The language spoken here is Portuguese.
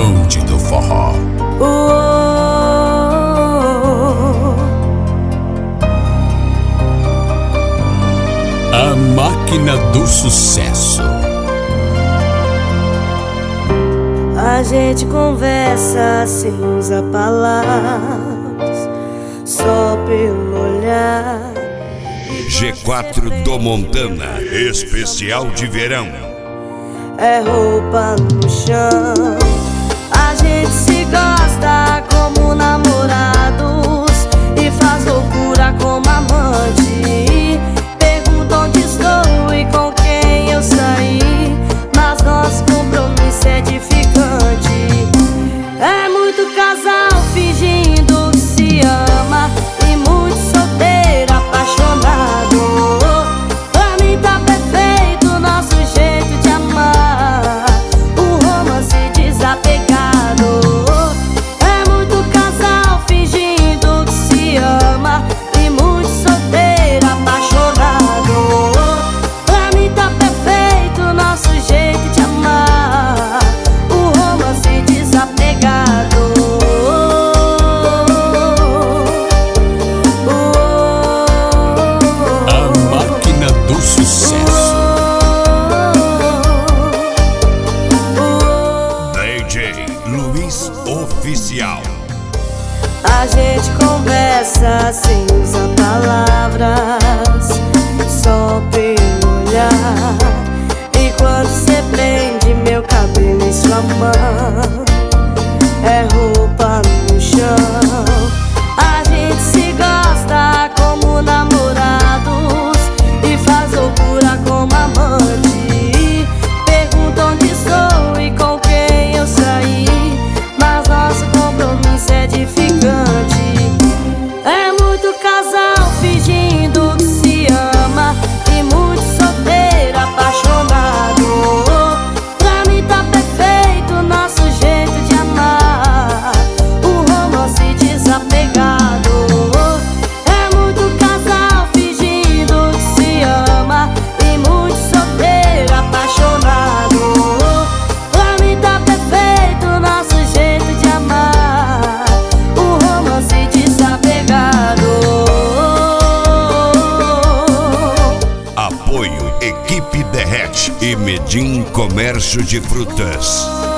bonde do forró. A máquina do sucesso. A gente conversa sem usar palavras, só pelo olhar. G4 do Montana, especial de verão. É roupa no chão. A gente se gosta como namorados e faz loucura como amante. Pergunta onde estou e com quem eu saí, mas nosso compromisso é edificante. É muito casal fingindo que se ama e muito solteiro apaixonado. Pra mim tá perfeito o nosso jeito de amar, o romance desapegado. É muito casal fingindo que se ama e muito solteiro apaixonado. Pra mim tá perfeito o nosso jeito de amar, o romance desapegado. A máquina do sucesso. DJ Luiz Oficial. A gente conversa sem usar palavras, só pelo olhar. E quando cê prende meu cabelo em sua mão, é roupa no chão. A gente se gosta como namorados e faz loucura como amante. Pergunta onde estou e com quem eu saí, mas nosso compromisso é edificante. É muito casal fingindo que se ama e muito solteiro apaixonado. Pra mim tá perfeito o nosso jeito de amar, o romance desapegado. É muito casal fingindo que se ama e muito solteiro apaixonado. Pra mim tá perfeito o nosso jeito de amar, o romance desapegado. Apoio Equipe Derrete e Medim Comércio de Frutas.